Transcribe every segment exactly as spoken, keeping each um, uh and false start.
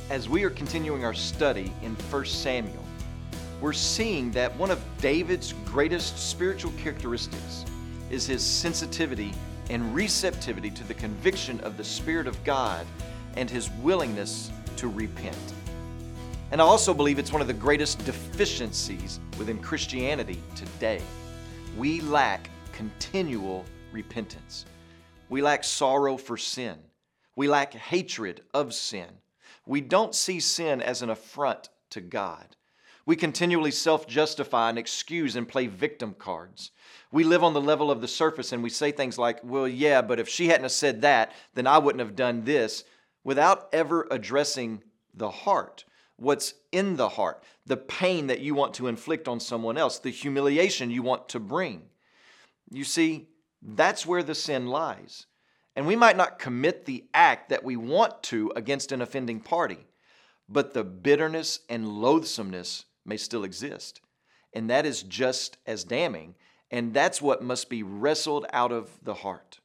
As we are continuing our study in First Samuel, we're seeing that one of David's greatest spiritual characteristics is his sensitivity and receptivity to the conviction of the Spirit of God and his willingness to repent. And I also believe it's one of the greatest deficiencies within Christianity today. We lack continual repentance. We lack sorrow for sin. We lack hatred of sin. We don't see sin as an affront to God. We continually self-justify and excuse and play victim cards. We live on the level of the surface and we say things like, well, yeah, but if she hadn't have said that, then I wouldn't have done this, without ever addressing the heart, what's in the heart, the pain that you want to inflict on someone else, the humiliation you want to bring. You see, that's where the sin lies. And we might not commit the act that we want to against an offending party, but the bitterness and loathsomeness may still exist. And that is just as damning, and that's what must be wrestled out of the heart.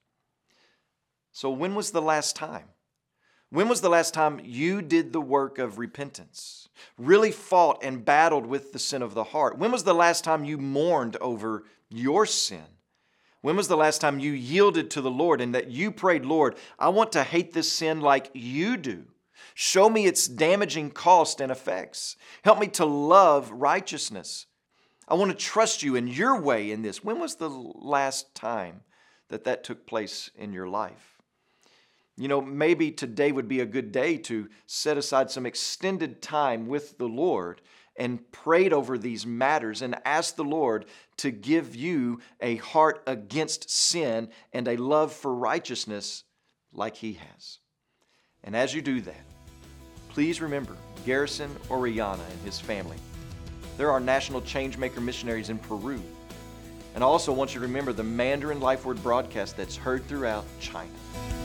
So when was the last time? When was the last time you did the work of repentance, really fought and battled with the sin of the heart? When was the last time you mourned over your sin? When was the last time you yielded to the Lord and that you prayed, Lord, I want to hate this sin like you do. Show me its damaging cost and effects. Help me to love righteousness. I want to trust you in your way in this. When was the last time that that took place in your life? You know, maybe today would be a good day to set aside some extended time with the Lord and prayed over these matters and ask the Lord to give you a heart against sin and a love for righteousness like He has. And as you do that, please remember Garrison Orellana and his family. They're our national changemaker missionaries in Peru. And I also want you to remember the Mandarin Life Word broadcast that's heard throughout China.